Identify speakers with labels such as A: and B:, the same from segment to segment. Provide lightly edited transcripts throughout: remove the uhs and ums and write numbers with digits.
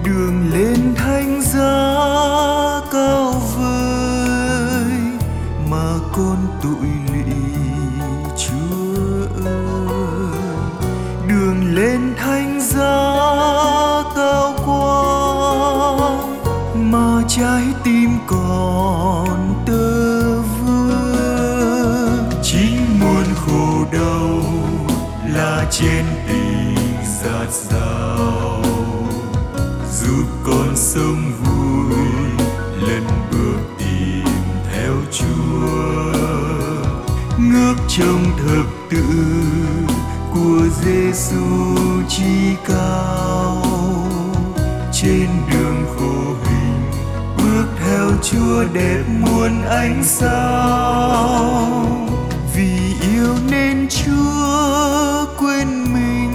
A: đường lên thánh giá cao vời mà con tụi lụy Chúa ơi. Đường lên thánh giá cao quá mà trái tim còn tơ vơ. Chính muôn khổ đau là trên tình dạt dào, giúp con sống vui lần bước tìm theo Chúa. Ngước trông thập tự của Giêsu chi cao, trên đường khổ hình bước theo Chúa đẹp muôn ánh sao. Vì yêu nên Chúa quên mình,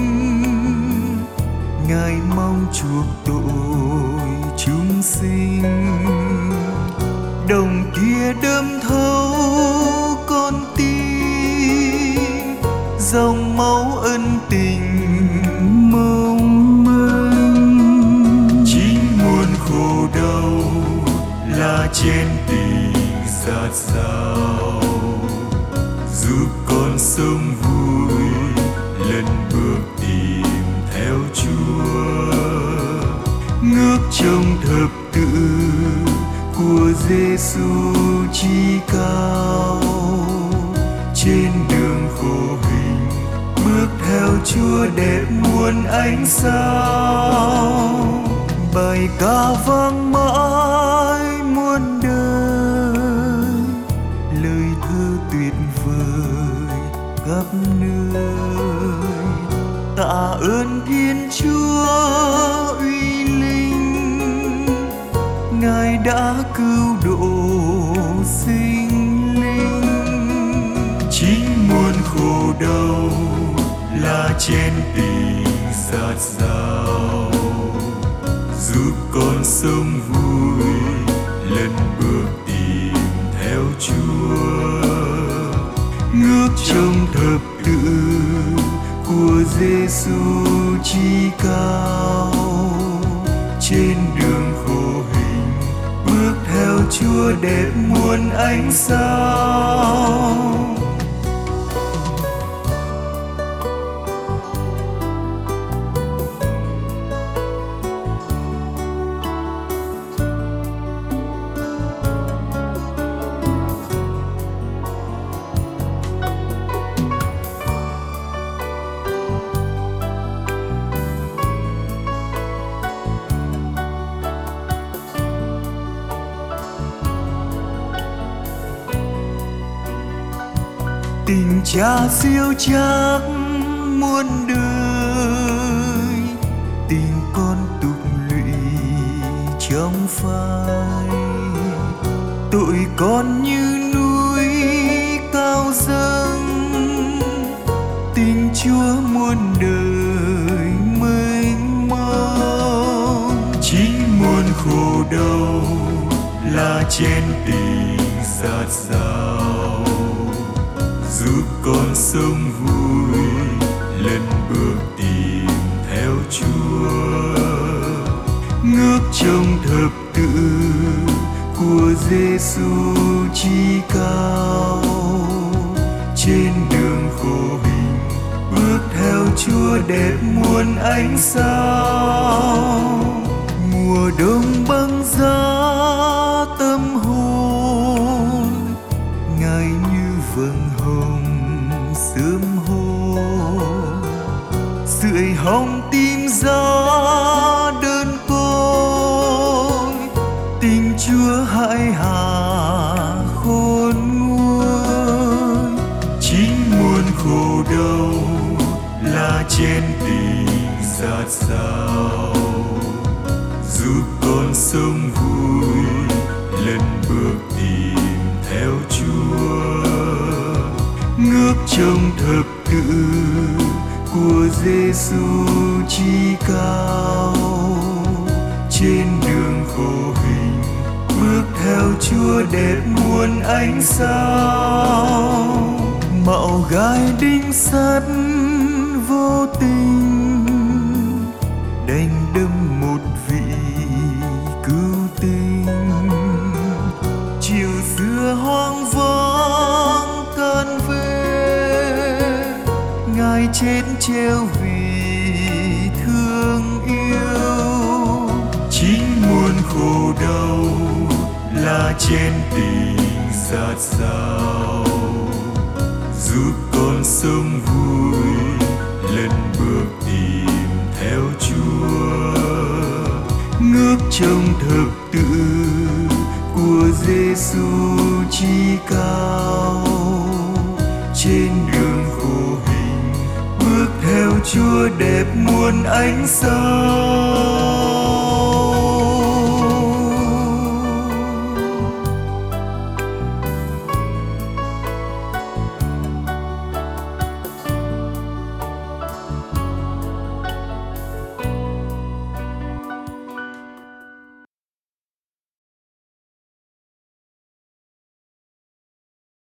A: Ngài mong chuộc tội chúng sinh. Đồng kia đâm thấu con tim, dòng máu ân tình mong manh. Chính muôn khổ đau là trên tình dạt dào, giúp con sống vui lần bước tìm theo Chúa. Ngước trông thập tự của Giêsu chi cao, trên đường khổ hình bước theo Chúa đẹp muôn ánh sao. Bài ca vang mãi muôn đời, lời thơ tuyệt vời khắp nơi. Tạ ơn Thiên Chúa uy linh, Ngài đã cứu độ sinh linh. Chính muôn khổ đau là trên tình dạt dào, giúp con sống vui lần bước tìm theo Chúa. Ngước trông thập tự của Giêsu chi cao, trên đường khổ hình bước theo Chúa đẹp muôn ánh sao. Tình cha siêu chắc muôn đời, tình con tục lụy trong phai. Tội con như núi cao dâng, tình Chúa muôn đời mênh mông. Chính muôn khổ đau là trên tình dạt dào, giúp con sống vui lần bước tìm theo Chúa. Ngước trông thập tự của Giêsu chi cao, trên đường khổ hình bước theo Chúa đẹp muôn ánh sao. Mùa đông băng giá tâm hồn, Ngài như vầng hồng sớm hôm. Sưởi hồng tim giá đơn côi, tình Chúa hãi hà khôn nguôi. Chính muôn khổ đau là trên tình dạt dào, giúp con sống vui lần bước tìm theo Chúa. Ngước trông thập tự của Giêsu chi cao, trên đường khổ hình bước theo Chúa đẹp muôn ánh sao. Mạo gai đinh sắt vô tình đành đâm một vị treo vì thương yêu. Chính muôn khổ đau là trên tình dạt dào, giúp con sống vui lần bước tìm theo Chúa. Ngước trông thập tự của Giêsu chi cao, trên đường khổ hình bước theo Chúa đẹp muôn ánh sao.